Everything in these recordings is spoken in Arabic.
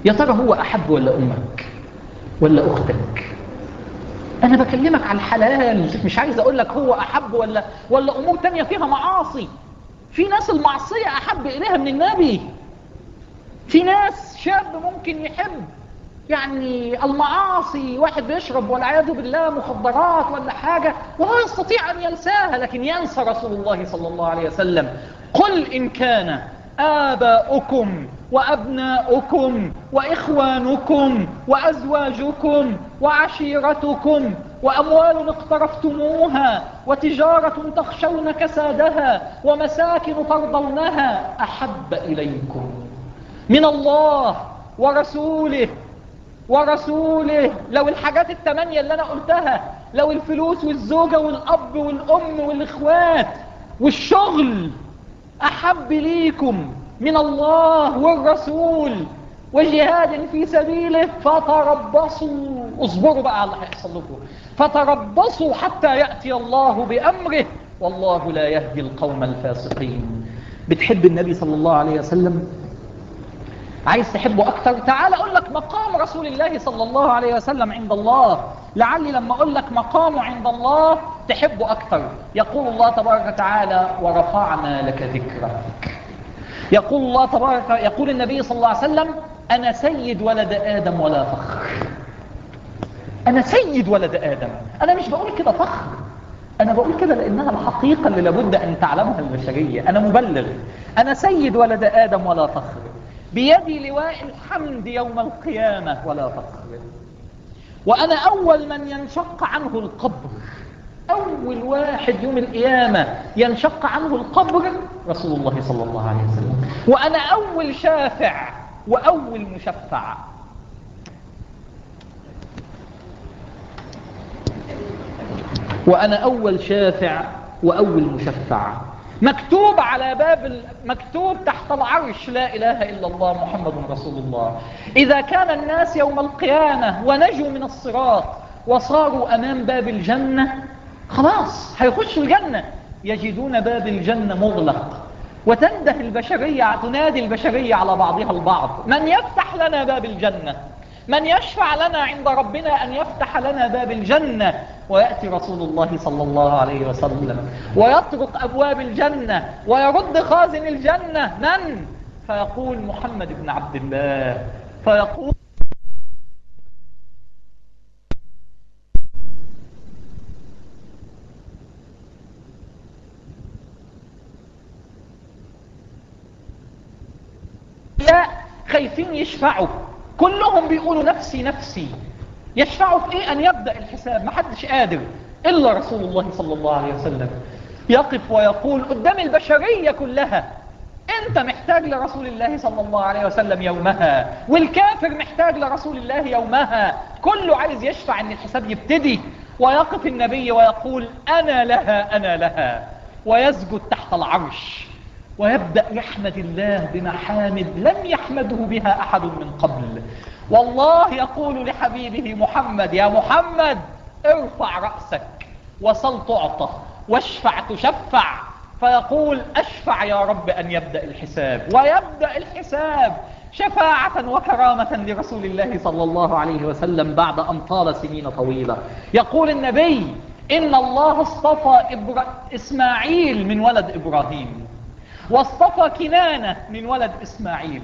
يا ترى هو أحب ولا أمك ولا أختك؟ أنا بكلمك على الحلال، مش عايز أقول لك هو أحب ولا أمور تانية فيها معاصي. في ناس المعصية أحب إليها من النبي. في ناس شاب ممكن يحب يعني المعاصي، واحد بيشرب والعياذ بالله مخدرات ولا حاجة ولا يستطيع أن ينساها، لكن ينسى رسول الله صلى الله عليه وسلم. قل إن كان آباؤكم وأبناؤكم وإخوانكم وأزواجكم وعشيرتكم وأموال اقترفتموها وتجارة تخشون كسادها ومساكن ترضونها أحب إليكم من الله ورسوله. لو الحاجات الثمانية اللي أنا قلتها، لو الفلوس والزوجة والأب والأم والإخوات والشغل أحب ليكم من الله والرسول وجهاد في سبيله فتربصوا، اصبروا بقى على اللي هيحصل لكم، فتربصوا حتى يأتي الله بأمره والله لا يهدي القوم الفاسقين. بتحب النبي صلى الله عليه وسلم؟ عايز تحبه أكتر؟ تعال أقول لك مقام رسول الله صلى الله عليه وسلم عند الله، لعلي لما أقول لك مقامه عند الله تحبه أكتر. يقول الله تبارك وتعالى ورفعنا لك ذكرك. يقول الله تبارك، يقول النبي صلى الله عليه وسلم أنا سيد ولد آدم ولا فخر. أنا سيد ولد آدم. أنا مش بقول كده فخر، أنا بقول كده لأنها الحقيقة اللي لابد أن تعلمها البشرية. أنا مبلغ. أنا سيد ولد آدم ولا فخر، بيدي لواء الحمد يوم القيامة ولا فخر، وأنا أول من ينشق عنه القبر. أول واحد يوم القيامة ينشق عنه القبر رسول الله صلى الله عليه وسلم، وأنا أول شافع وأول مشفع. وأنا أول شافع وأول مشفع. مكتوب على مكتوب تحت العرش لا إله إلا الله محمد رسول الله. إذا كان الناس يوم القيامة ونجوا من الصراط وصاروا أمام باب الجنة، خلاص هيخشوا الجنة، يجدون باب الجنة مغلق، وتنده البشرية، تنادي البشرية على بعضها البعض من يفتح لنا باب الجنة؟ من يشفع لنا عند ربنا أن يفتح لنا باب الجنة؟ ويأتي رسول الله صلى الله عليه وسلم ويطرق أبواب الجنة ويرد خازن الجنة من؟ فيقول محمد بن عبد الله، فيقول لا، خايفين يشفعوا، كلهم بيقولوا نفسي نفسي. يشفعوا في ايه؟ ان يبدأ الحساب، محدش قادر الا رسول الله صلى الله عليه وسلم. يقف ويقول قدام البشرية كلها انت محتاج لرسول الله صلى الله عليه وسلم يومها، والكافر محتاج لرسول الله يومها، كله عايز يشفع ان الحساب يبتدي. ويقف النبي ويقول انا لها انا لها، ويسجد تحت العرش ويبدأ يحمد الله بمحامد لم يحمده بها أحد من قبل. والله يقول لحبيبه محمد يا محمد ارفع رأسك وصل تعطى واشفع تشفع. فيقول أشفع يا رب أن يبدأ الحساب، ويبدأ الحساب شفاعة وكرامة لرسول الله صلى الله عليه وسلم بعد أن طال سنين طويلة. يقول النبي إن الله اصطفى إسماعيل من ولد إبراهيم، واصطفى كنانة من ولد إسماعيل،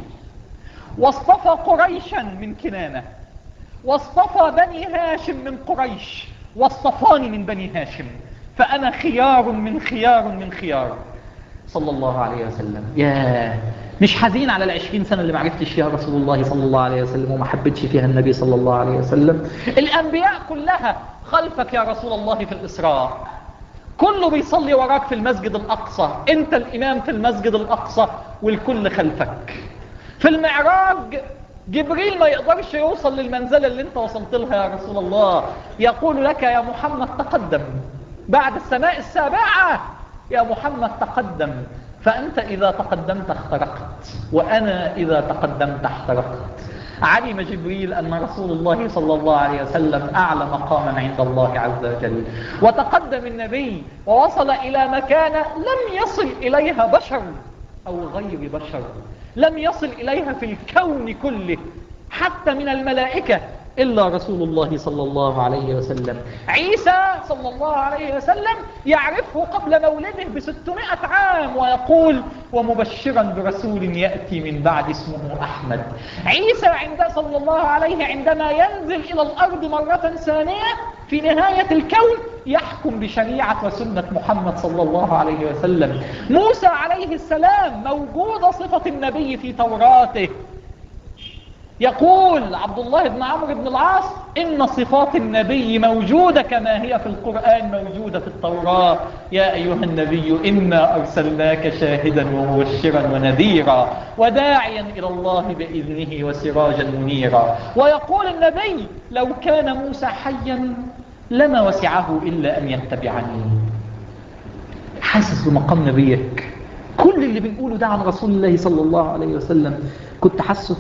واصطفى قريشا من كنانة، واصطفى بني هاشم من قريش، واصطفاني من بني هاشم، فأنا خيار من خيار من خيار صلى الله عليه وسلم. يا مش حزين على 20 سنة اللي ما عرفتش فيها رسول الله صلى الله عليه وسلم وما حبتش فيها النبي صلى الله عليه وسلم؟ الأنبياء كلها خلفك يا رسول الله في الإسراء، كله بيصلي وراك في المسجد الأقصى، انت الإمام في المسجد الأقصى والكل خلفك. في المعراج جبريل ما يقدرش يوصل للمنزلة اللي انت وصلت لها يا رسول الله، يقول لك يا محمد تقدم بعد السماء السابعة، يا محمد تقدم، فأنت إذا تقدمت اخترقت وأنا إذا تقدمت احترقت. علم جبريل أن رسول الله صلى الله عليه وسلم أعلى مقاما عند الله عز وجل، وتقدم النبي ووصل إلى مكانة لم يصل إليها بشر أو غير بشر، لم يصل إليها في الكون كله حتى من الملائكة إلا رسول الله صلى الله عليه وسلم. عيسى صلى الله عليه وسلم يعرفه قبل مولده ب600 عام ويقول ومبشرا برسول يأتي من بعد اسمه أحمد. عيسى صلى الله عليه عندما ينزل إلى الأرض مرة ثانية في نهاية الكون يحكم بشريعة وسنة محمد صلى الله عليه وسلم. موسى عليه السلام موجودة صفة النبي في توراته. يقول عبد الله بن عمرو بن العاص إن صفات النبي موجودة كما هي في القرآن موجودة في التوراة. يا أيها النبي إنا أرسلناك شاهدا ومبشرا ونذيرا وداعيا إلى الله بإذنه وسراجا منيرا. ويقول النبي لو كان موسى حيا لما وسعه إلا أن يتبعني. حاسس بمقام نبيك؟ كل اللي بنقوله ده عن رسول الله صلى الله عليه وسلم كنت حاسه؟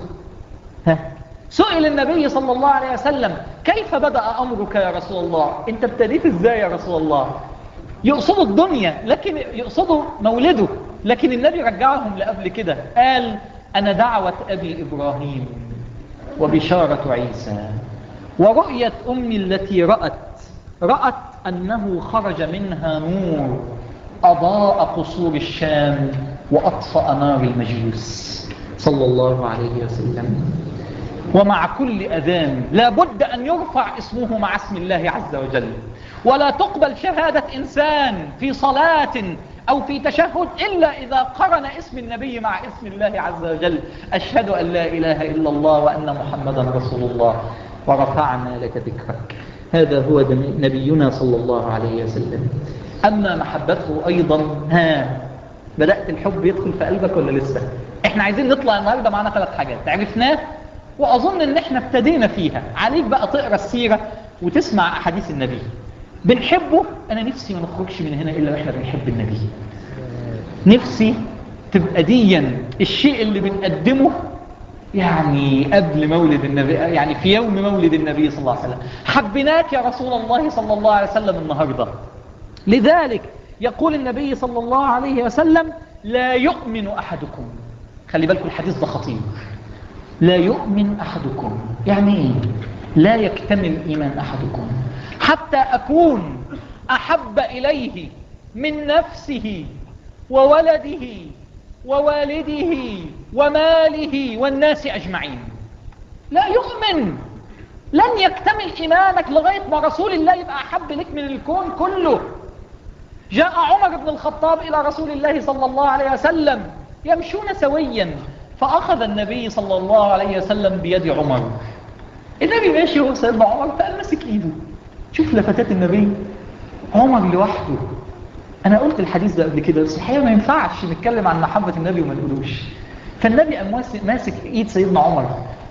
سئل النبي صلى الله عليه وسلم كيف بدأ أمرك يا رسول الله؟ انت ابتديت ازاي يا رسول الله؟ يقصدوا الدنيا لكن يقصدوا مولده، لكن النبي رجعهم لقبل كده قال أنا دعوة أبي إبراهيم وبشارة عيسى ورؤية أمي التي رأت أنه خرج منها نور أضاء قصور الشام وأطفأ نار المجوس صلى الله عليه وسلم. ومع كل أذان لا بد أن يرفع اسمه مع اسم الله عز وجل، ولا تقبل شهادة إنسان في صلاة أو في تشهد إلا إذا قرن اسم النبي مع اسم الله عز وجل. أشهد أن لا إله إلا الله وأن محمدا رسول الله ورفعنا لك ذكرك. هذا هو نبينا صلى الله عليه وسلم. أما محبته أيضا، بدأت الحب يدخل في قلبك ولا لسه؟ احنا عايزين نطلع النهاردة معنا 3 حاجات عرفناه وأظن ان احنا ابتدينا فيها. عليك بقى تقرأ السيرة وتسمع أحاديث النبي. بنحبه. أنا نفسي ما نخرجش من هنا إلا وإحنا بنحب النبي. نفسي تبقى ديا الشيء اللي بنقدمه يعني قبل مولد النبي، يعني في يوم مولد النبي صلى الله عليه وسلم. حبناك يا رسول الله صلى الله عليه وسلم النهاردة. لذلك يقول النبي صلى الله عليه وسلم لا يؤمن أحدكم. خلي بالكم الحديث ده خطير. لا يؤمن أحدكم يعني إيه؟ لا يكتمل إيمان أحدكم حتى أكون أحب إليه من نفسه وولده ووالده وماله والناس أجمعين. لا يؤمن، لن يكتمل إيمانك لغاية ما رسول الله يبقى أحب لك من الكون كله. جاء عمر بن الخطاب إلى رسول الله صلى الله عليه وسلم يمشون سويا، فأخذ النبي صلى الله عليه وسلم بيد عمر. النبي ماشي هو سيدنا عمر فقال مسك ايده. شوف لفتات النبي. عمر لوحده. أنا قلت الحديث ده قبل كده بس الحقيقة ما ينفعش نتكلم عن محبة النبي وما نقولوش. فالنبي قام ماسك ايد سيدنا عمر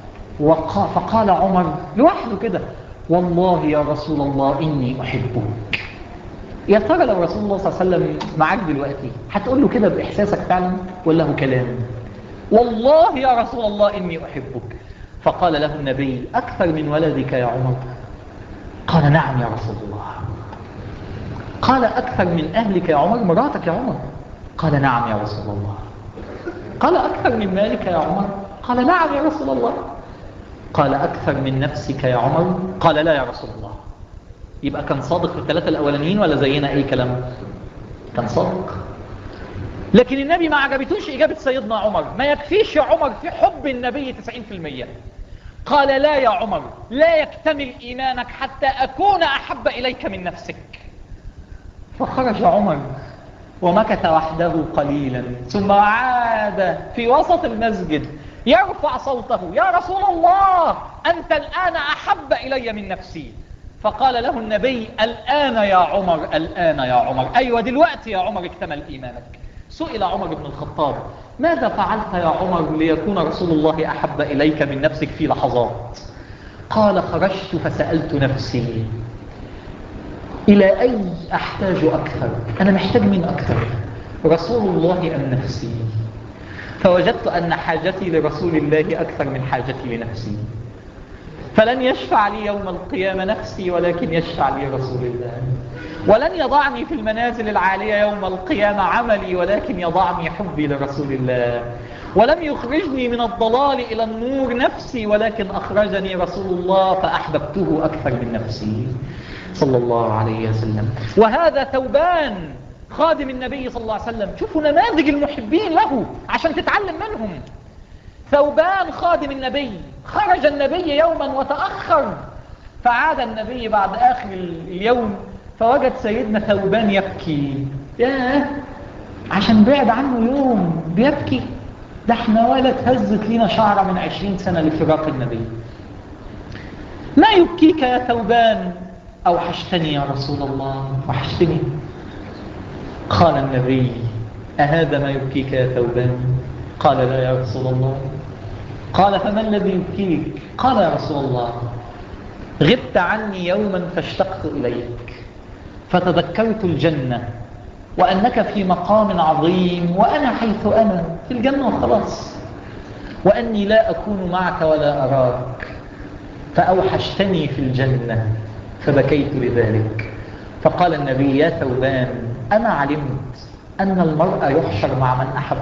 فقال عمر لوحده كده والله يا رسول الله إني أحبك. يا ترى لو رسول الله صلى الله عليه وسلم معاك دلوقتي هتقول له كده بإحساسك فعلا ولا هو كلام؟ والله يا رسول الله إني أحبك. فقال له النبي أكثر من ولدك يا عمر؟ قال نعم يا رسول الله. قال أكثر من أهلك يا عمر؟ مراتك يا عمر؟ قال نعم يا رسول الله. قال أكثر من مالك يا عمر؟ قال نعم يا رسول الله. قال أكثر من نفسك يا عمر؟ قال لا يا رسول الله. يبقى كان صادق في ال3 الأولانيين ولا زينا أي كلام؟ كان صادق. لكن النبي ما عجبتوش إجابة سيدنا عمر. ما يكفيش يا عمر في حب النبي 90%. قال لا يا عمر، لا يكتمل إيمانك حتى أكون أحب إليك من نفسك. فخرج عمر ومكث وحده قليلا ثم عاد في وسط المسجد يرفع صوته يا رسول الله أنت الآن أحب إلي من نفسي. فقال له النبي الآن يا عمر، الآن يا عمر، أيوة دلوقتي يا عمر اكتمل إيمانك. سئل عمر بن الخطاب ماذا فعلت يا عمر ليكون رسول الله أحب إليك من نفسك في لحظات؟ قال خرجت فسألت نفسي إلى أي أحتاج أكثر؟ أنا محتاج من أكثر، رسول الله أم نفسي؟ فوجدت أن حاجتي لرسول الله أكثر من حاجتي لنفسي. فلن يشفع لي يوم القيامة نفسي ولكن يشفع لي رسول الله. ولن يضعني في المنازل العالية يوم القيامة عملي ولكن يضعني حبي لرسول الله. ولم يخرجني من الضلال إلى النور نفسي، ولكن أخرجني رسول الله فأحببته أكثر من نفسي صلى الله عليه وسلم. وهذا ثوبان خادم النبي صلى الله عليه وسلم. شوفوا نماذج المحبين له عشان تتعلم منهم. ثوبان خادم النبي، خرج النبي يوما وتأخر، فعاد النبي بعد آخر اليوم فوجد سيدنا ثوبان يبكي. ياه، عشان بعد عنه يوم بيبكي؟ ده احنا ولا تهزت لنا شعرة من 20 سنة لفراق النبي. ما يبكيك يا ثوبان؟ أوحشتني يا رسول الله، وحشتني. قال النبي: أهذا ما يبكيك يا ثوبان؟ قال: لا يا رسول الله. قال: فما الذي يبكيك؟ قال: يا رسول الله، غبت عني يوما فاشتقت إليك، فتذكرت الجنة وأنك في مقام عظيم وأنا حيث أنا في الجنة وخلاص، وأني لا أكون معك ولا أراك، فأوحشتني في الجنة فبكيت لذلك. فقال النبي: يا ثوبان، أنا علمت أن المرء يحشر مع من أحب.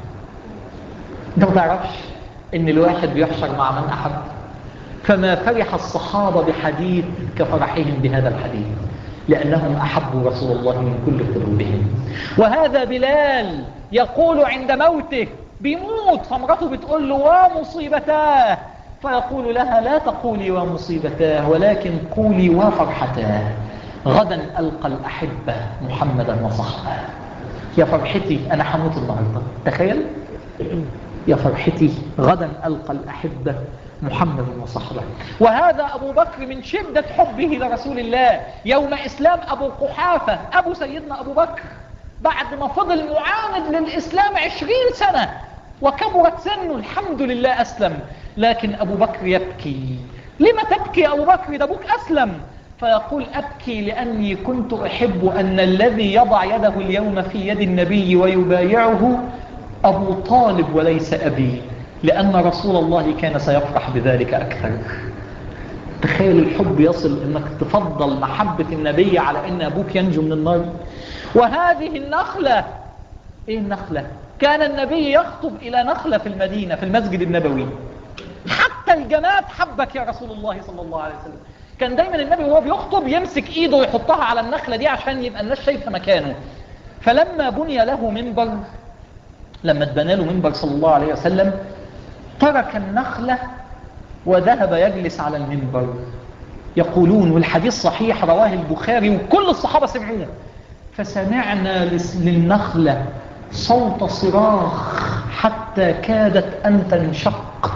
أنت ما تعرفش إن الواحد بيحشر مع من أحب؟ فما فرح الصحابة بحديث كفرحهم بهذا الحديث، لأنهم أحبوا رسول الله من كل قلوبهم. وهذا بلال يقول عند موته، بيموت، فامرته بتقول له: ومصيبتاه، فيقول لها: لا تقولي ومصيبتاه، ولكن قولي وفرحتاه، غدا ألقى الأحبة محمدا وصحبه. يا فرحتي أنا هموت النهاردة، تخيل، يا فرحتي غدا ألقى الأحبة محمد وصحبه. وهذا أبو بكر من شدة حبه لرسول الله يوم إسلام أبو قحافة أبو سيدنا أبو بكر، بعد ما فضل معاند للإسلام 20 سنة وكبرت سنه، الحمد لله أسلم، لكن أبو بكر يبكي. لما تبكي يا أبو بكر؟ ده أبوك أسلم. فيقول: أبكي لأني كنت أحب أن الذي يضع يده اليوم في يد النبي ويبايعه أبو طالب وليس أبي، لأن رسول الله كان سيفرح بذلك أكثر. تخيل الحب يصل أنك تفضل محبة النبي على أن أبوك ينجو من النار. وهذه النخلة، إيه النخلة؟ كان النبي يخطب إلى نخلة في المدينة في المسجد النبوي، حتى الجماد حبك يا رسول الله صلى الله عليه وسلم. كان دايما النبي وهو بيخطب يمسك إيده ويحطها على النخلة دي عشان يبقى الناس شايفة مكانه. فلما بني له منبر، لما اتبنى له منبر صلى الله عليه وسلم، ترك النخلة وذهب يجلس على المنبر. يقولون، والحديث صحيح رواه البخاري وكل الصحابة سمعوه: فسمعنا للنخلة صوت صراخ حتى كادت أن تنشق.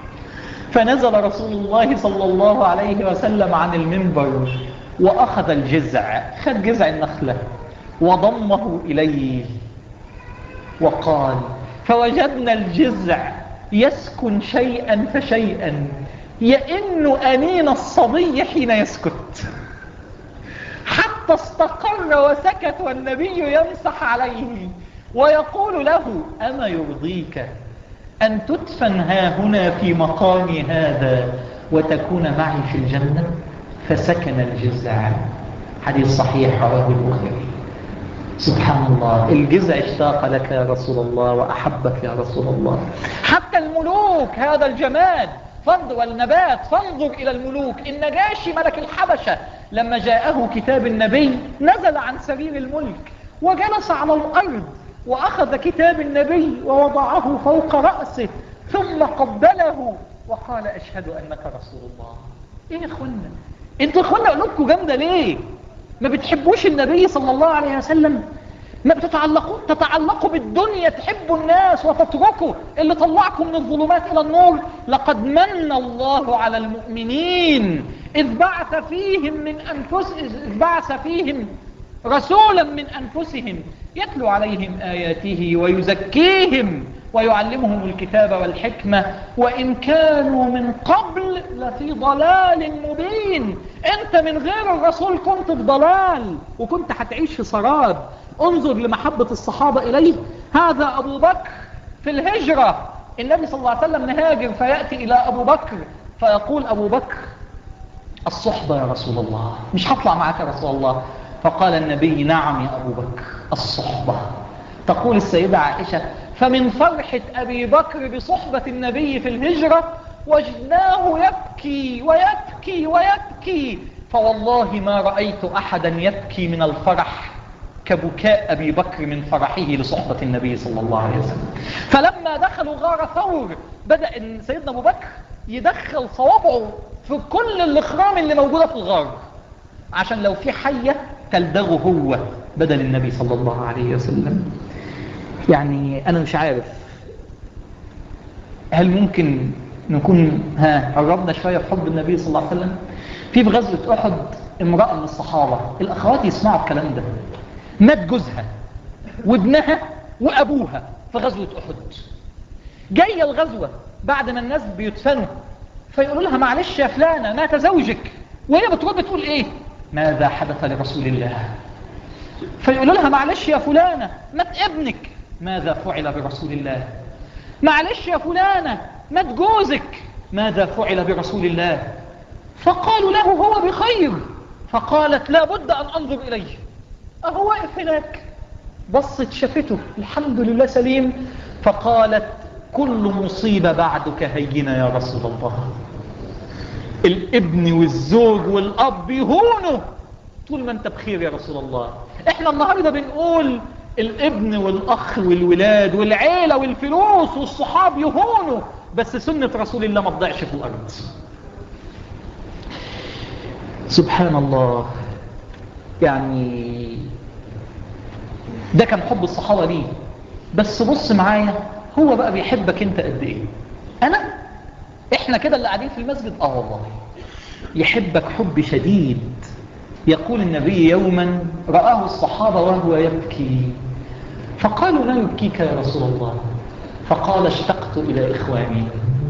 فنزل رسول الله صلى الله عليه وسلم عن المنبر وأخذ الجزع، خد جزع النخلة وضمه إليه وقال: فوجدنا الجزع يسكن شيئا فشيئا، يئن أنين الصبي حين يسكت، حتى استقر وسكت، والنبي يمسح عليه ويقول له: أما يرضيك أن تدفن هاهنا في مقامي هذا وتكون معي في الجنة؟ فسكن الجزع. حديث صحيح رواه البخاري. سبحان الله، الجزع اشتاق لك يا رسول الله وأحبك يا رسول الله. حتى الملوك، هذا الجماد والنبات، فانظر إلى الملوك. النجاشي ملك الحبشة لما جاءه كتاب النبي نزل عن سرير الملك وجلس على الأرض وأخذ كتاب النبي ووضعه فوق رأسه ثم قبله وقال: أشهد أنك رسول الله. إيه يا أخوانا؟ انتوا أخوانا قلوبكم جامدة ليه؟ ما بتحبوش النبي صلى الله عليه وسلم؟ ما تتعلقوا بالدنيا، تحبوا الناس وتتركوا اللي طلعكم من الظلمات إلى النور. لقد من الله على المؤمنين إذ بعث فيهم رسولا من أنفسهم يتلو عليهم آياته ويزكيهم ويعلمهم الكتاب والحكمة وإن كانوا من قبل لفي ضلال مبين. أنت من غير الرسول كنت في ضلال وكنت هتعيش في سراب. انظر لمحبة الصحابة إليه. هذا أبو بكر في الهجرة، النبي صلى الله عليه وسلم نهاجر فيأتي إلى أبو بكر فيقول أبو بكر: الصحبة يا رسول الله، مش هطلع معك يا رسول الله. فقال النبي: نعم يا أبو بكر، الصحبة. تقول السيدة عائشة: فمن فرحة أبي بكر بصحبة النبي في الهجرة وجدناه يبكي ويبكي ويبكي، فوالله ما رأيت أحدا يبكي من الفرح كبكاء أبي بكر من فرحه لصحبة النبي صلى الله عليه وسلم. فلما دخلوا غار ثور بدأ سيدنا أبو بكر يدخل صوابعه في كل الإخرام اللي موجودة في الغار، عشان لو في حية تلدغه هو بدل النبي صلى الله عليه وسلم. يعني أنا مش عارف هل ممكن نكون قربنا شوية في حب النبي صلى الله عليه وسلم. في غزوة أحد امرأة من الصحابة، الأخوات يسمعوا الكلام ده، مات جوزها وابنها وأبوها في غزوة أحد. جاية الغزوة بعد ما الناس بيدفنوا، فيقولوا لها معلش يا فلانة مات زوجك، وهي بترد تقول ايه؟ ماذا حدث لرسول الله؟ فيقولوا لها معلش يا فلانة مات ابنك، ماذا فعل برسول الله؟ معلش يا فلانة مات جوزك، ماذا فعل برسول الله؟ فقالوا له هو بخير. فقالت لا بد أن أنظر إليه. أهو واقف هناك، بصت شافته الحمد لله سليم. فقالت كل مصيبة بعدك هينة يا رسول الله. الابن والزوج والأب يهونوا طول ما انت بخير يا رسول الله. احنا النهاردة بنقول الابن والأخ والولاد والعيلة والفلوس والصحاب يهونوا، بس سنة رسول الله ما تضيعش في الأرض. سبحان الله. يعني ده كان حب الصحابة ليه. بس بص معايا، هو بقى بيحبك انت قد ايه؟ احنا كده اللي قاعدين في المسجد والله يحبك حب شديد. يقول النبي يوما رآه الصحابة وهو يبكي، فقالوا لا يبكيك يا رسول الله؟ فقال اشتقت إلى إخواني.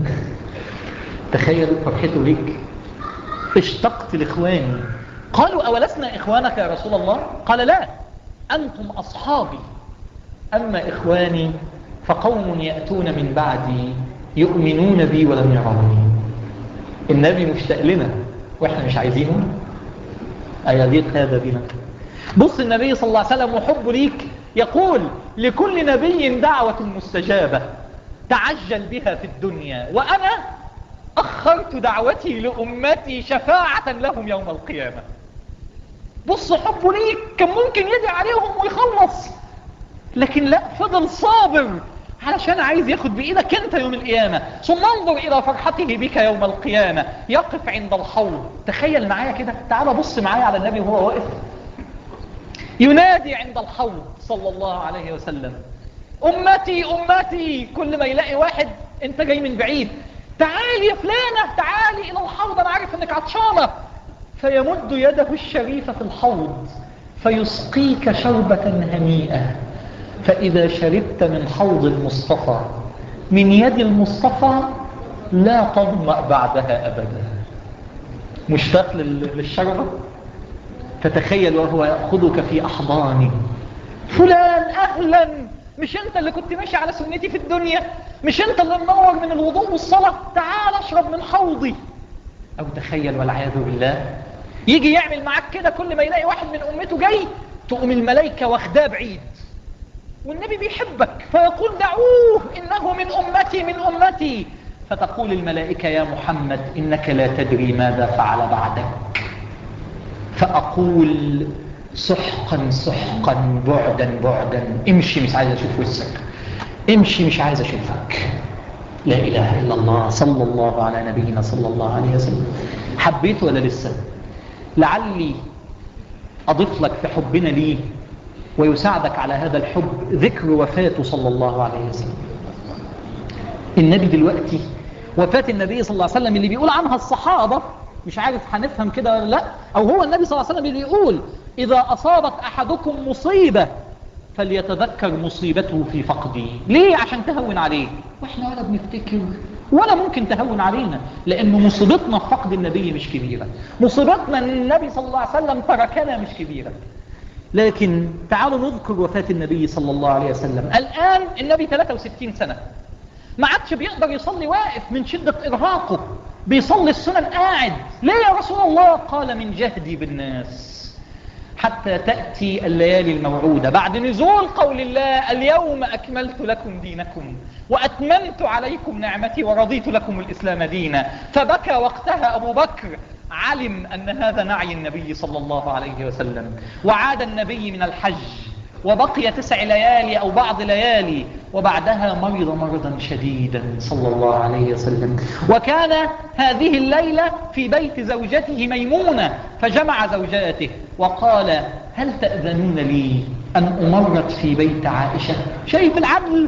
تخيل فرحته ليك، اشتقت لإخواني. قالوا أولسنا إخوانك يا رسول الله؟ قال لا، أنتم أصحابي، أما إخواني فقوم يأتون من بعدي يؤمنون بي ولم يروني. النبي مشتاق لنا وإحنا مش عايزينه، أيليق هذا بنا؟ بص النبي صلى الله عليه وسلم وحبه ليك يقول لكل نبي دعوة مستجابة تعجل بها في الدنيا، وأنا أخرت دعوتي لأمتي شفاعة لهم يوم القيامة. بص حبه ليك، كان ممكن يدعي عليهم ويخلص، لكن لا، فضل صابر علشان عايز ياخد بإيدك انت يوم القيامة. ثم انظر إلى فرحته بك يوم القيامة، يقف عند الحوض. تخيل معايا كده، تعال بص معايا على النبي وهو واقف ينادي عند الحوض صلى الله عليه وسلم أمتي أمتي. كل ما يلاقي واحد انت جاي من بعيد، تعالي يا فلانة تعالي إلى الحوض، أنا عارف أنك عطشانة. فيمد يده الشريفة في الحوض فيسقيك شربة هنيئة. فإذا شربت من حوض المصطفى من يد المصطفى لا تظمأ بعدها أبدا. مشتاق للشربة؟ فتخيل وهو يأخذك في أحضانه، فلان أهلا، مش أنت اللي كنت ماشي على سنتي في الدنيا؟ مش أنت اللي منور من الوضوء والصلاة؟ تعال اشرب من حوضي. أو تخيل والعياذ بالله يجي يعمل معك كده، كل ما يلاقي واحد من أمته جاي تقوم الملائكة واخداه بعيد، والنبي بيحبك فيقول دعوه إنه من أمتي من أمتي. فتقول الملائكة يا محمد إنك لا تدري ماذا فعل بعدك. فأقول سحقا سحقا بعدا بعدا، امشي مش عايز أشوف وشك، امشي مش عايز أشوفك. لا إله إلا الله، صلى الله على نبينا صلى الله عليه وسلم. حبيت ولا لسه؟ لعلي أضيف لك في حبنا ليه ويساعدك على هذا الحب ذكر وفاته صلى الله عليه وسلم. النبي دلوقتي وفاة النبي صلى الله عليه وسلم اللي بيقول عنها الصحابة، مش عارف هنفهم كده ولا لا، أو هو النبي صلى الله عليه وسلم اللي يقول إذا أصابت أحدكم مصيبة فليتذكر مصيبته في فقدي. ليه؟ عشان تهون عليه، وإحنا ولا بنفتكر ولا ممكن تهون علينا، لأن مصيبتنا في فقد النبي مش كبيرة، مصيبتنا أن النبي صلى الله عليه وسلم تركنا مش كبيرة. لكن تعالوا نذكر وفاة النبي صلى الله عليه وسلم. الآن النبي 63 سنة، ما عادش بيقدر يصلي واقف من شدة إرهاقه، بيصلي السنن قاعد. ليه يا رسول الله؟ قال من جهدي بالناس. حتى تأتي الليالي الموعودة بعد نزول قول الله اليوم أكملت لكم دينكم وأتممت عليكم نعمتي ورضيت لكم الإسلام دينا. فبكى وقتها أبو بكر، علم أن هذا نعي النبي صلى الله عليه وسلم. وعاد النبي من الحج وبقي 9 ليالي أو بعض ليالي، وبعدها مرض مرضا شديدا صلى الله عليه وسلم. وكان هذه الليلة في بيت زوجته ميمونة، فجمع زوجاته وقال هل تأذنون لي أن أمرت في بيت عائشة؟ شايف العدل؟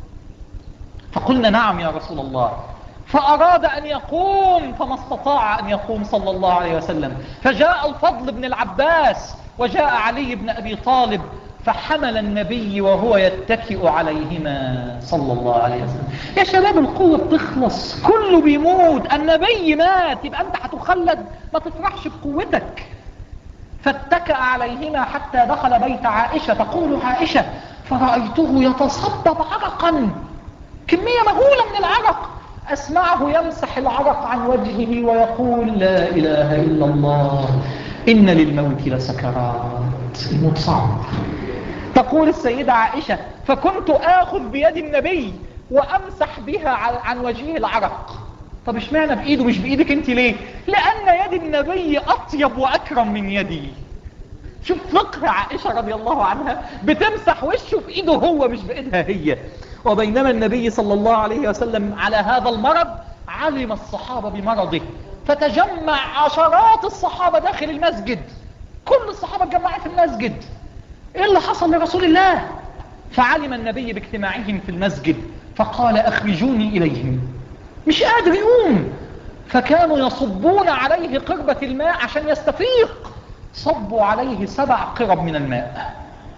فقلنا نعم يا رسول الله. فأراد أن يقوم فما استطاع أن يقوم صلى الله عليه وسلم. فجاء الفضل بن العباس وجاء علي بن أبي طالب، فحمل النبي وهو يتكئ عليهما صلى الله عليه وسلم. يا شباب القوة بتخلص، كله بيموت، النبي مات، يبقى أنت هتخلد، ما تفرحش بقوتك. فاتكأ عليهما حتى دخل بيت عائشة. تقول عائشة فرأيته يتصبب عرقا، كمية مهولة من العرق، أسمعه يمسح العرق عن وجهه ويقول لا إله إلا الله إن للموت لسكرات، الموت صعب. تقول السيدة عائشة فكنت آخذ بيد النبي وأمسح بها عن وجهه العرق. طب اشمعنى بإيده مش بإيدك انت ليه؟ لأن يد النبي أطيب وأكرم من يدي. شوف فقه عائشة رضي الله عنها، بتمسح وشه في إيده هو مش بإيدها هي. وبينما النبي صلى الله عليه وسلم على هذا المرض، علم الصحابة بمرضه، فتجمع عشرات الصحابة داخل المسجد، كل الصحابة اتجمعوا في المسجد. ايه اللي حصل لرسول الله؟ فعلم النبي باجتماعهم في المسجد فقال اخرجوني اليهم، مش قادر يقوم. فكانوا يصبون عليه قربة الماء عشان يستفيق، صبوا عليه 7 قرب من الماء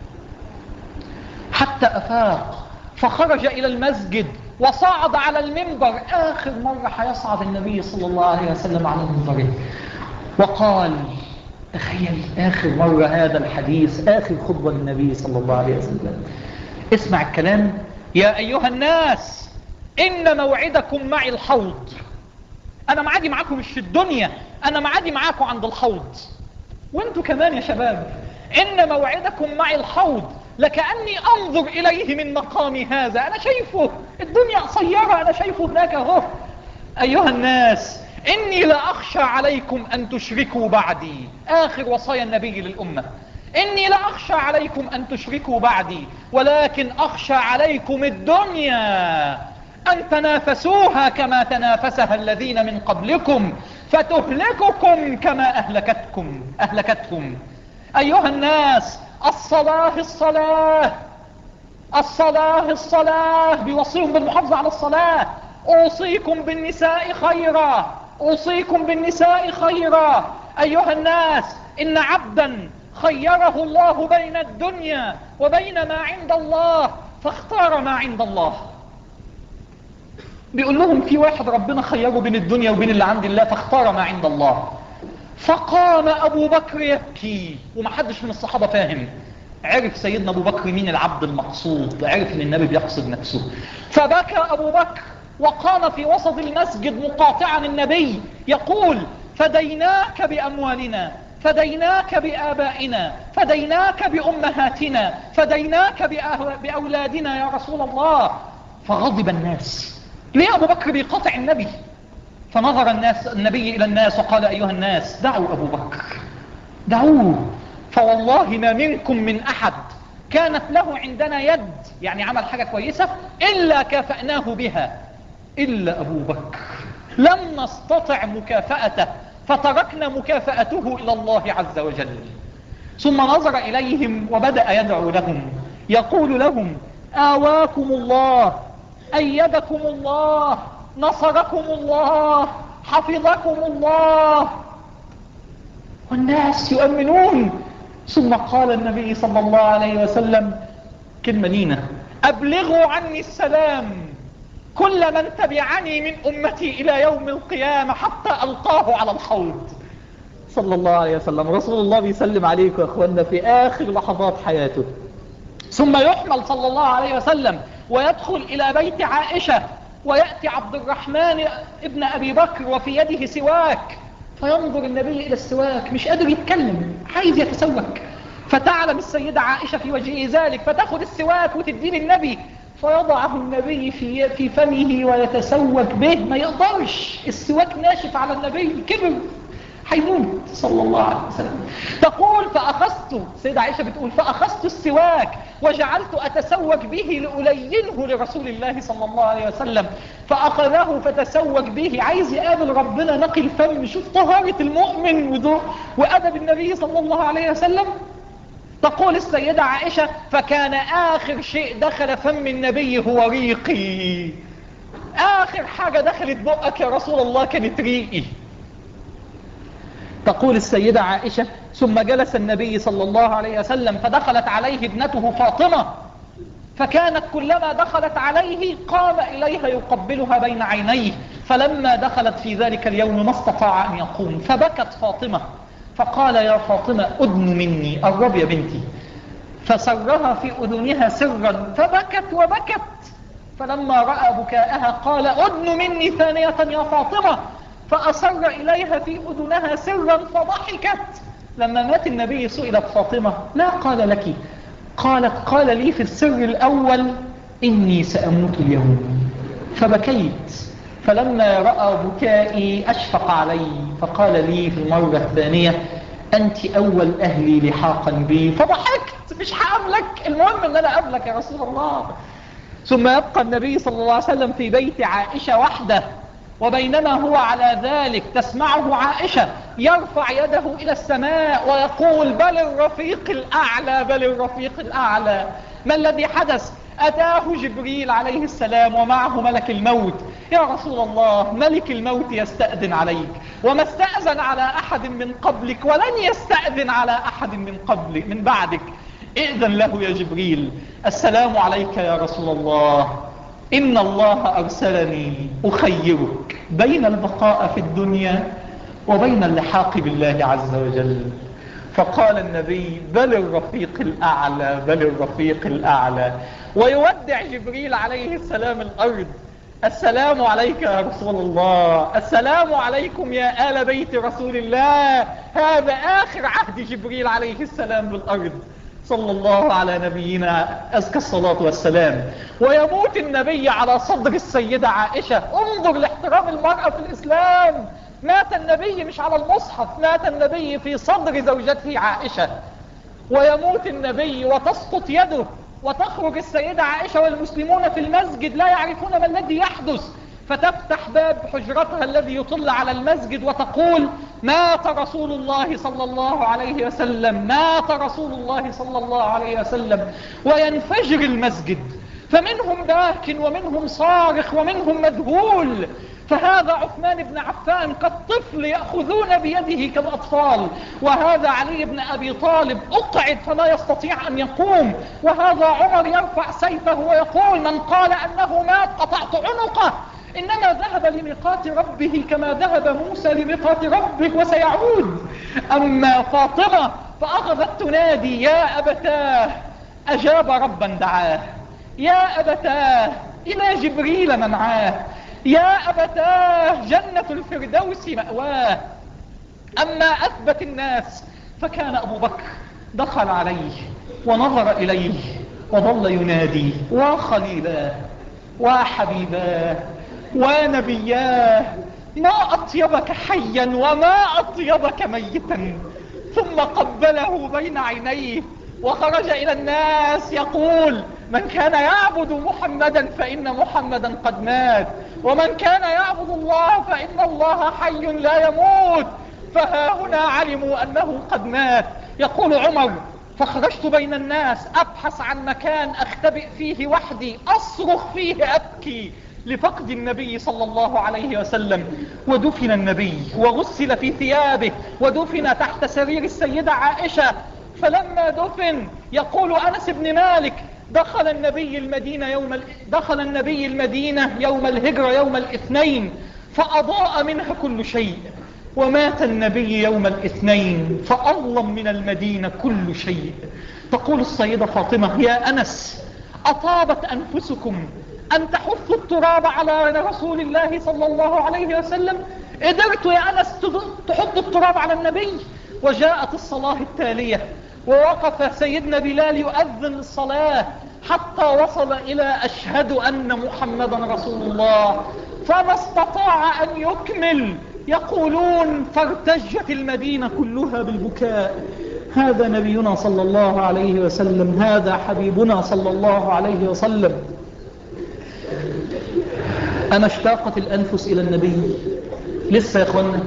حتى أفاق. فخرج إلى المسجد وصعد على المنبر، آخر مرة هيصعد النبي صلى الله عليه وسلم على منبره، وقال تخيل آخر مرة هذا الحديث، آخر خطبة للنبي صلى الله عليه وسلم. اسمع الكلام: يا أيها الناس إن موعدكم معي الحوض. أنا معادي معاكم مش في الدنيا، أنا معادي معاكم عند الحوض، وانتوا كمان يا شباب. إن موعدكم معي الحوض لكأني أنظر إليه من مقامي هذا، أنا شايفه، الدنيا قصيرة، أنا شايفه هناك اهو. أيها الناس إني لا أخشى عليكم أن تشركوا بعدي، آخر وصايا النبي للأمة. إني لا أخشى عليكم أن تشركوا بعدي، ولكن أخشى عليكم الدنيا أن تنافسوها كما تنافسها الذين من قبلكم فتهلككم كما أهلكتهم. أيها الناس الصلاة الصلاة الصلاة الصلاة، بيوصيهم بالمحافظة على الصلاة. أوصيكم بالنساء خيرا، أوصيكم بالنساء خيرا. أيها الناس إن عبدا خيره الله بين الدنيا وبين ما عند الله فاختار ما عند الله. بيقول لهم في واحد ربنا خيره بين الدنيا وبين اللي عند الله فاختار ما عند الله. فقام أبو بكر يبكي، ومحدش من الصحابة فاهم. عرف سيدنا أبو بكر مين العبد المقصود، عرف ان النبي بيقصد نفسه. فبكى أبو بكر وقام في وسط المسجد مقاطعا النبي يقول: فديناك بأموالنا، فديناك بآبائنا، فديناك بأمهاتنا، فديناك بأولادنا يا رسول الله. فغضب الناس، ليه أبو بكر بيقاطع النبي؟ فنظر النبي إلى الناس وقال: أيها الناس دعوا أبو بكر، دعوه، فوالله ما منكم من أحد كانت له عندنا يد، يعني عمل حاجة كويسة، إلا كافأناه بها إلا أبو بكر، لم نستطع مكافأته فتركنا مكافأته إلى الله عز وجل. ثم نظر إليهم وبدأ يدعو لهم، يقول لهم: آواكم الله، أيدكم الله، نصركم الله، حفظكم الله. والناس يؤمنون. ثم قال النبي صلى الله عليه وسلم كلمة لينا: أبلغوا عني السلام كل من تبعني من أمتي إلى يوم القيامة حتى ألقاه على الحوض. صلى الله عليه وسلم. رسول الله بيسلم عليكم يا أخوانا في آخر لحظات حياته. ثم يحمل صلى الله عليه وسلم ويدخل إلى بيت عائشة، ويأتي عبد الرحمن ابن أبي بكر وفي يده سواك، فينظر النبي إلى السواك، مش قادر يتكلم، عايز يتسوك. فتعلم السيدة عائشة في وجهه ذلك، فتأخذ السواك وتديه للنبي، فيضعه النبي في فمه ويتسوك به. ما يقدرش، السواك ناشف على النبي، كبر حيموت صلى الله عليه وسلم. تقول فأخذت، سيدة عائشة بتقول فأخذت السواك وجعلت أتسوك به لألينه لرسول الله صلى الله عليه وسلم، فأخذه فتسوك به. عايز يقابل ربنا نقي الفم. شوف طهارة المؤمن وأدب النبي صلى الله عليه وسلم. تقول السيدة عائشة فكان آخر شيء دخل فم النبي هو ريقي. آخر حاجة دخلت بقك يا رسول الله كانت ريقي. تقول السيدة عائشة ثم جلس النبي صلى الله عليه وسلم فدخلت عليه ابنته فاطمة، فكانت كلما دخلت عليه قام إليها يقبلها بين عينيه، فلما دخلت في ذلك اليوم ما استطاع أن يقوم، فبكت فاطمة فقال يا فاطمة أدن مني، قرب يا بنتي. فسرها في أذنها سرا فبكت وبكت، فلما رأى بكاءها قال أدن مني ثانية يا فاطمة، فأصر إليها في أذنها سرا فضحكت. لما مات النبي سئلت فاطمة لا قال لك؟ قالت قال لي في السر الأول إني سأموت اليوم، فبكيت، فلما رأى بكائي أشفق علي فقال لي في المرة الثانية أنت أول أهلي لحاقا بي، فضحكت. مش هقابلك، المهم أن أنا أقابلك يا رسول الله. ثم يبقى النبي صلى الله عليه وسلم في بيت عائشة وحده، وبينما هو على ذلك تسمعه عائشة يرفع يده إلى السماء ويقول بل الرفيق الأعلى، بل الرفيق الأعلى. ما الذي حدث؟ أتاه جبريل عليه السلام ومعه ملك الموت. يا رسول الله ملك الموت يستأذن عليك، وما استأذن على أحد من قبلك ولن يستأذن على أحد من بعدك. إذن له يا جبريل. السلام عليك يا رسول الله، إن الله أرسلني أخيرك بين البقاء في الدنيا وبين اللحاق بالله عز وجل. فقال النبي بل الرفيق الأعلى، بل الرفيق الأعلى. ويودع جبريل عليه السلام الأرض. السلام عليك يا رسول الله، السلام عليكم يا آل بيت رسول الله. هذا آخر عهد جبريل عليه السلام بالأرض صلى الله على نبينا أزكى الصلاة والسلام. ويموت النبي على صدر السيدة عائشة. انظر لاحترام المرأة في الإسلام. مات النبي مش على المصحف، مات النبي في صدر زوجته عائشة. ويموت النبي وتسقط يده، وتخرج السيدة عائشة والمسلمون في المسجد لا يعرفون ما الذي يحدث، فتفتح باب حجرتها الذي يطل على المسجد وتقول مات رسول الله صلى الله عليه وسلم، مات رسول الله صلى الله عليه وسلم. وينفجر المسجد، فمنهم باك ومنهم صارخ ومنهم مذهول. فهذا عثمان بن عفان كالطفل يأخذون بيده كالأطفال، وهذا علي بن أبي طالب أقعد فلا يستطيع أن يقوم، وهذا عمر يرفع سيفه ويقول من قال أنه مات قطعت عنقه، إنما ذهب لميقات ربه كما ذهب موسى لميقات ربه وسيعود. أما فاطمة فأخذت تنادي يا أبتاه، أجاب ربا دعاه، يا أبتاه إلى جبريل منعاه، يا أبتاه جنة الفردوس مأواه. أما أثبت الناس فكان أبو بكر دخل عليه ونظر إليه وظل ينادي وخليلاه وحبيباه ونبياه، ما أطيبك حيا وما أطيبك ميتا. ثم قبله بين عينيه وخرج إلى الناس يقول من كان يعبد محمدا فإن محمدا قد مات، ومن كان يعبد الله فإن الله حي لا يموت. فها هنا علموا أنه قد مات. يقول عمر فخرجت بين الناس أبحث عن مكان أختبئ فيه وحدي، أصرخ فيه أبكي لفقد النبي صلى الله عليه وسلم. ودفن النبي وغسل في ثيابه ودفن تحت سرير السيدة عائشة. فلما دفن يقول أنس بن مالك دخل النبي المدينة يوم الهجرة يوم الاثنين فأضاء منها كل شيء، ومات النبي يوم الاثنين فأظلم من المدينة كل شيء. تقول السيدة فاطمة يا أنس أطابت أنفسكم أن تحثوا التراب على رسول الله صلى الله عليه وسلم؟ قدرت يا أنس تحط التراب على النبي؟ وجاءت الصلاة التالية ووقف سيدنا بلال يؤذن الصلاة حتى وصل إلى أشهد أن محمدا رسول الله، فما استطاع أن يكمل. يقولون فارتجت المدينة كلها بالبكاء. هذا نبينا صلى الله عليه وسلم، هذا حبيبنا صلى الله عليه وسلم. أنا اشتاقت الأنفس إلى النبي لسه يا أخوانا.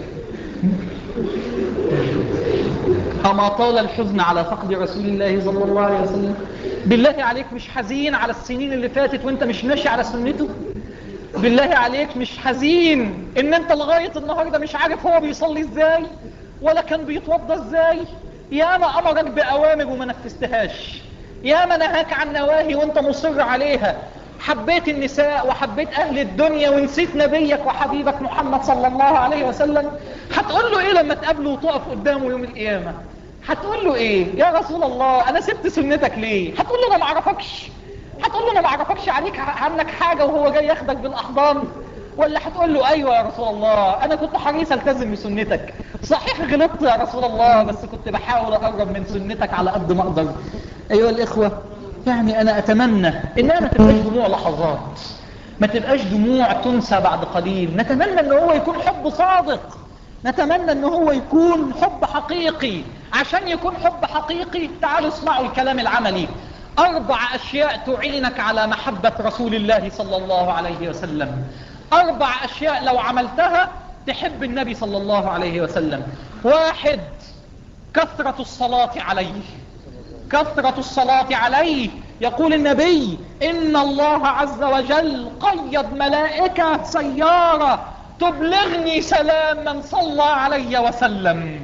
أما طال الحزن على فقد رسول الله صلى الله عليه وسلم؟ بالله عليك مش حزين على السنين اللي فاتت وانت مش ماشي على سنته؟ بالله عليك مش حزين ان انت لغاية النهاردة مش عارف هو بيصلي ازاي ولا كان بيتوضى ازاي؟ يا ما امرك بأوامر وما نفذتهاش، يا ما نهاك عن نواهي وانت مصر عليها. حبيت النساء وحبيت اهل الدنيا ونسيت نبيك وحبيبك محمد صلى الله عليه وسلم. هتقول له ايه لما تقابله وتقف قدامه يوم القيامة؟ هتقول له ايه؟ يا رسول الله انا سبت سنتك ليه؟ هتقول له انا معرفكش؟ هتقول له انا معرفكش عنك حاجة وهو جاي ياخدك بالاحضان؟ ولا هتقول له ايوه يا رسول الله انا كنت حريص التزم بسنتك، صحيح غلطت يا رسول الله بس كنت بحاول اقرب من سنتك على قد ما اقدر. ايها الاخوة، يعني انا اتمنى انها ما تبقاش دموع لحظات، ما تبقاش دموع تنسى بعد قليل. نتمنى ان هو يكون حب صادق، نتمنى ان هو يكون حب حقيقي. عشان يكون حب حقيقي تعالوا اسمعوا الكلام العملي. 4 أشياء تعينك على محبة رسول الله صلى الله عليه وسلم. 4 أشياء لو عملتها تحب النبي صلى الله عليه وسلم. 1، كثرة الصلاة عليه. كثرة الصلاة عليه. يقول النبي إن الله عز وجل قيد ملائكة سيارة تبلغني سلام من صلى علي وسلم،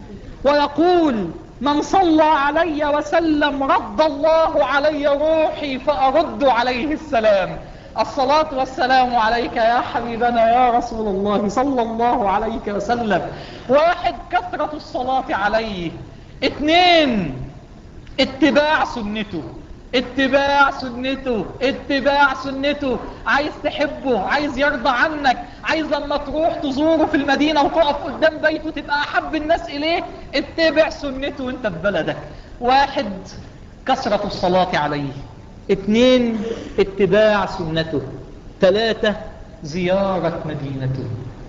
ويقول من صلى علي وسلم رد الله علي روحي فأرد عليه السلام. الصلاة والسلام عليك يا حبيبنا يا رسول الله صلى الله عليه وسلم. 1، كثرة الصلاة عليه. 2، اتباع سنته. اتباع سنته، اتباع سنته. عايز تحبه، عايز يرضى عنك، عايز لما تروح تزوره في المدينة وتقف قدام بيته تبقى أحب الناس إليه، اتبع سنته وانت في بلدك. 1، كثرة الصلاة عليه. 2، اتباع سنته. 3، زيارة مدينته.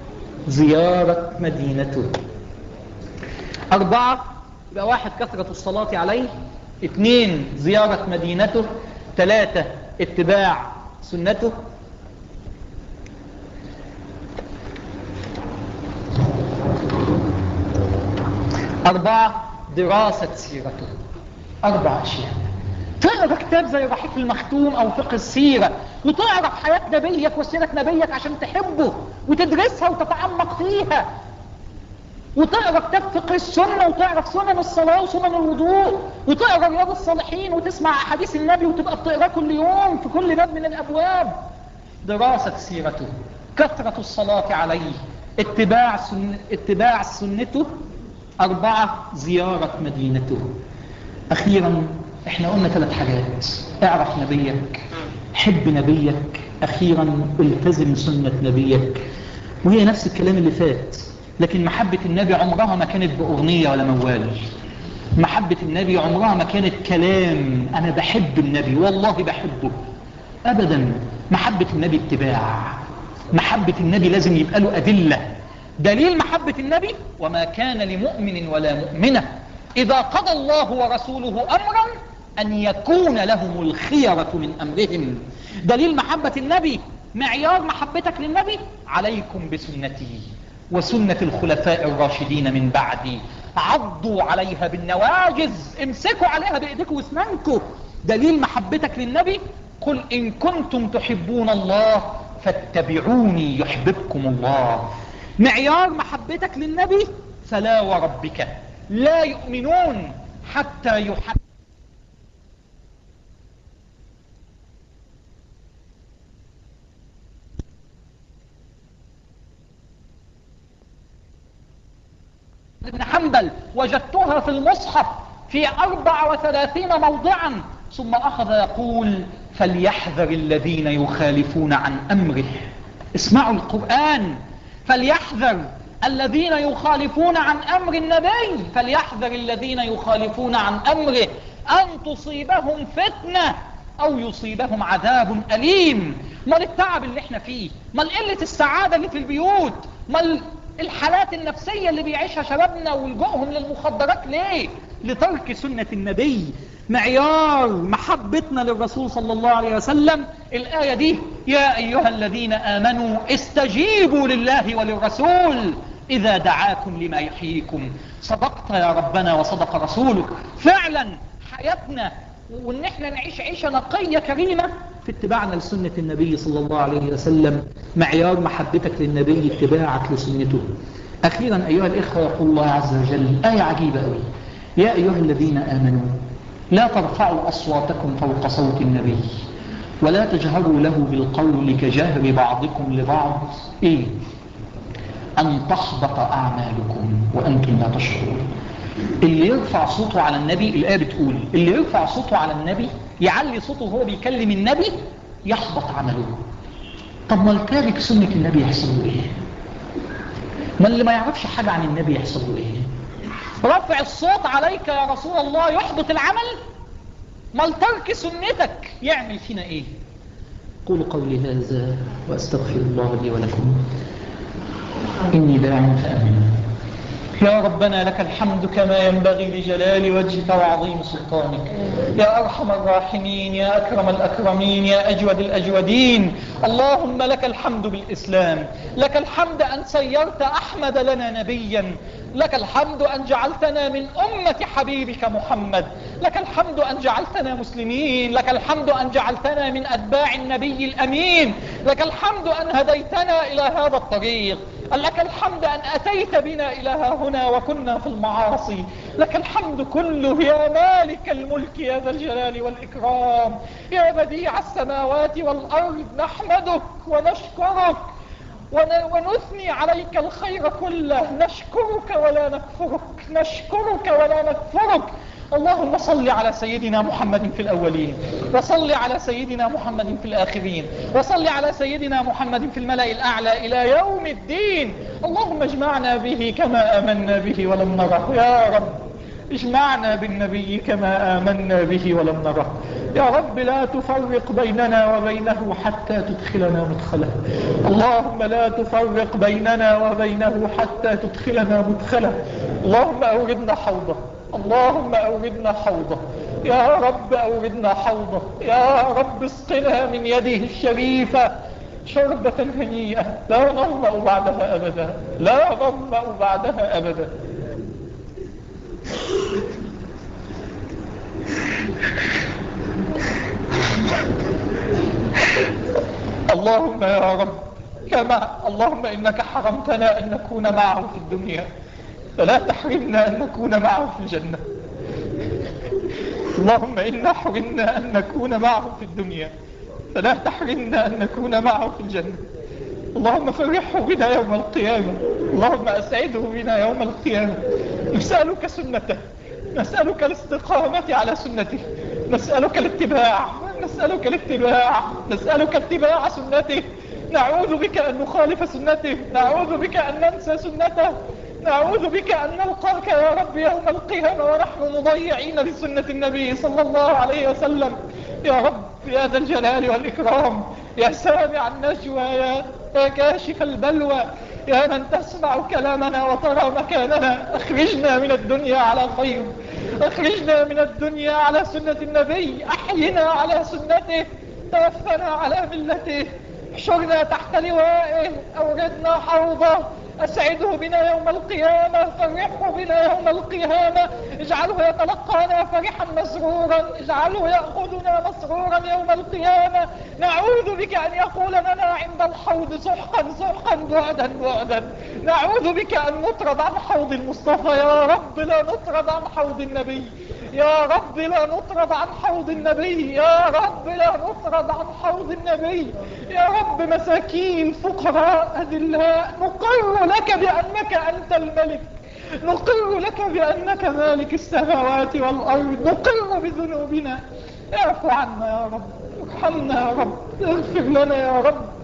زيارة مدينته. 4، يبقى 1 كثرة الصلاة عليه، 2 زيارة مدينته، 3 اتباع سنته، 4 دراسة سيرته. 4 أشياء. تقرأ كتاب زي رحيق المختوم أو فقه السيرة وتعرف حياة نبيك وسيرة نبيك عشان تحبه وتدرسها وتتعمق فيها، وتقرأ كتاب فقه السنة وتعرف سنن الصلاة وسنن الوضوء، وتقرأ رياض الصالحين وتسمع أحاديث النبي وتبقى بتقرأ كل يوم في كل باب من الأبواب. دراسة سيرته، كثرة الصلاة عليه، اتباع سنته. 4 زيارة مدينته. أخيرا احنا قلنا 3 حاجات. اعرف نبيك، حب نبيك، أخيرا التزم سنة نبيك. وهي نفس الكلام اللي فات، لكن محبة النبي عمرها ما كانت بأغنية ولا موال. محبة النبي عمرها ما كانت كلام أنا بحب النبي والله بحبه، أبدا. محبة النبي اتباع. محبة النبي لازم يبقى له أدلة. دليل محبة النبي وما كان لمؤمن ولا مؤمنة إذا قضى الله ورسوله أمرا أن يكون لهم الخيرة من أمرهم. دليل محبة النبي، معيار محبتك للنبي، عليكم بسنتي وسنة الخلفاء الراشدين من بعدي، عضوا عليها بالنواجز، امسكوا عليها بإيديكم واسنانكم. دليل محبتك للنبي، قل إن كنتم تحبون الله فاتبعوني يحببكم الله. معيار محبتك للنبي، فلا وربك لا يؤمنون حتى يحبوا ابن حنبل وجدتها في المصحف في 34 موضعا. ثم أخذ يقول فليحذر الذين يخالفون عن أمره. اسمعوا القرآن. فليحذر الذين يخالفون عن أمر النبي فليحذر الذين يخالفون عن أمره أن تصيبهم فتنة أو يصيبهم عذاب أليم. ما التعب اللي احنا فيه، ما قلة السعادة اللي في البيوت، ما الحالات النفسية اللي بيعيشها شبابنا ولجوءهم للمخدرات ليه؟ لترك سنة النبي. معيار محبتنا للرسول صلى الله عليه وسلم الآية دي: يا أيها الذين آمنوا استجيبوا لله وللرسول إذا دعاكم لما يحييكم. صدقت يا ربنا وصدق رسولك. فعلا حياتنا وإن احنا نعيش عيشة نقية كريمة في اتباعنا لسنة النبي صلى الله عليه وسلم. معيار محبتك للنبي اتباعك لسنته. أخيرا أيها الإخوة، يقول الله عز وجل آية عجيبة أوي: يا أيها الذين آمنوا لا ترفعوا أصواتكم فوق صوت النبي ولا تجهروا له بالقول كجهر بعضكم لبعض أن تحبط أعمالكم وأنتم لا تشعرون. اللي يرفع صوته على النبي، الآية بتقول اللي يرفع صوته على النبي يعلي صوته وهو بيكلم النبي يحبط عمله. طب ما التارك سنة النبي يحصل له إيه؟ ما اللي ما يعرفش حاجة عن النبي يحصل له إيه؟ رفع الصوت عليك يا رسول الله يحبط العمل؟ ما الترك سنتك يعمل فينا إيه؟ قولوا قولي هذا وأستغفر الله لي ولكم إني داع فآمنوا. يا ربنا لك الحمد كما ينبغي لجلال وجهك وعظيم سلطانك. يا أرحم الراحمين، يا أكرم الأكرمين، يا أجود الأجودين. اللهم لك الحمد بالإسلام، لك الحمد أن سيرت أحمد لنا نبيا، لك الحمد أن جعلتنا من أمة حبيبك محمد، لك الحمد أن جعلتنا مسلمين، لك الحمد أن جعلتنا من أتباع النبي الأمين، لك الحمد أن هديتنا إلى هذا الطريق، لك الحمد أن أتيت بنا إلى هنا وكنا في المعاصي، لك الحمد كله يا مالك الملك يا ذا الجلال والإكرام، يا بديع السماوات والأرض. نحمدك ونشكرك ونثني عليك الخير كله، نشكرك ولا نكفرك، نشكرك ولا نكفرك. اللهم صل على سيدنا محمد في الأولين، وصل على سيدنا محمد في الآخرين، وصل على سيدنا محمد في الملأ الأعلى إلى يوم الدين. اللهم اجمعنا به كما آمنا به ولم نره يا رب، اجمعنا بالنبي كما آمنا به ولم نره يا رب. لا تفرق بيننا وبينه حتى تدخلنا مدخله. اللهم لا تفرق بيننا وبينه حتى تدخلنا مدخله. اللهم أوردنا حوضه، اللهم أوردنا حوضه يا رب، أوردنا حوضه يا رب. اسقنا من يده الشريفة شربة هنيئة لا نظمأ بعدها أبدا، لا نظمأ بعدها أبدا. اللهم يا رب اللهم إنك حرمتنا أن نكون معه في الدنيا، فلا تحرمنا أن نكون معه في الجنة. اللهم إنا حرمنا أن نكون معه في الدنيا، فلا تحرمنا أن نكون معه في الجنة. اللهم فرحه بنا يوم القيامة، اللهم أسعده بنا يوم القيامة. نسألك سنته، نسألك الاستقامة على سنته، نسألك الاتباع، نسألك الاتباع، نسألك اتباع سنته. نعوذ بك أن نخالف سنته، نعوذ بك أن ننسى سنته، نعوذ بك أن نلقاك يا رب يوم القيامة ونحن مضيعين لسنة النبي صلى الله عليه وسلم. يا رب يا ذا الجلال والإكرام، يا سامع النجوى، يا كاشف البلوى، يا من تسمع كلامنا وترى مكاننا، اخرجنا من الدنيا على خير، اخرجنا من الدنيا على سنة النبي، احينا على سنته، توفنا على ملته، احشرنا تحت لوائه، اوردنا حوضه، أسعده بنا يوم القيامة، فرحه بنا يوم القيامة، اجعله يتلقانا فرحا مسرورا، اجعله يأخذنا مسرورا يوم القيامة. نعوذ بك أن يقول لنا عند الحوض سحقا سحقا بعدا بعدا. نعوذ بك أن نطرد عن حوض المصطفى. يا رب لا نطرد عن حوض النبي، يا رب لا نطرد عن حوض النبي، يا رب لا نطرد عن حوض النبي. يا رب مساكين فقراء أذلاء نقر لك بأنك أنت الملك، نقر لك بأنك مالك السماوات والأرض، نقر بذنوبنا. اعفو عنا يا رب، ارحمنا يا رب، اغفر لنا يا رب.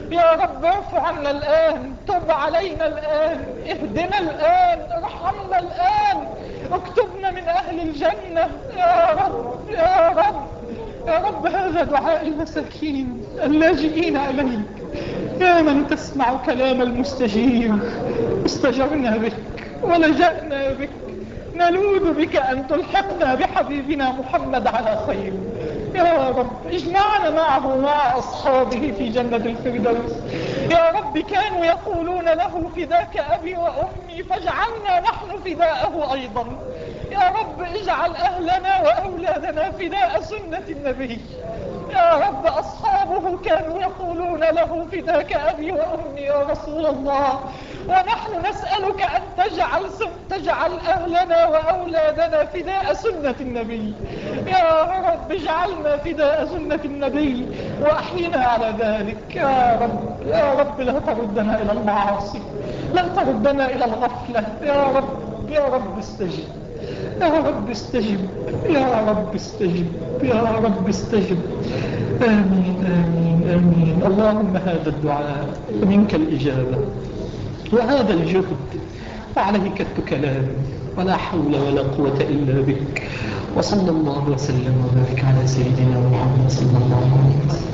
يا رب ارفع عنا الآن، تب علينا الآن، اهدنا الآن، ارحمنا الآن، اكتبنا من أهل الجنة يا رب يا رب يا رب. هذا دعاء المساكين اللاجئين إليك، يا من تسمع كلام المستجير. استجرنا بك ولجأنا بك، نلوذ بك أن تلحقنا بحبيبنا محمد على خير. يا رب اجمعنا معه مع أصحابه في جنة الفردوس. يا رب كانوا يقولون له فداك أبي وأمي، فاجعلنا نحن فداءه أيضا. يا رب اجعل أهلنا وأولادنا فداء سنة النبي. يا رب أصحابه كانوا يقولون له فداك أبي وأمي يا رسول الله، ونحن نسألك أن تجعل أهلنا وأولادنا فداء سنة النبي. يا رب اجعلنا فداء سنة النبي وأحينا على ذلك. يا رب يا رب لا تردنا إلى المعاصي، لا تردنا إلى الغفلة. يا رب يا رب استجب، يا رب استجب، يا رب استجب، يا رب استجب. آمين آمين آمين. اللهم هذا الدعاء ومنك الإجابة، وهذا الجهد وعليك التكلان، ولا حول ولا قوة إلا بك. وصلى الله وسلم وبارك على سيدنا محمد صلى الله عليه وسلم.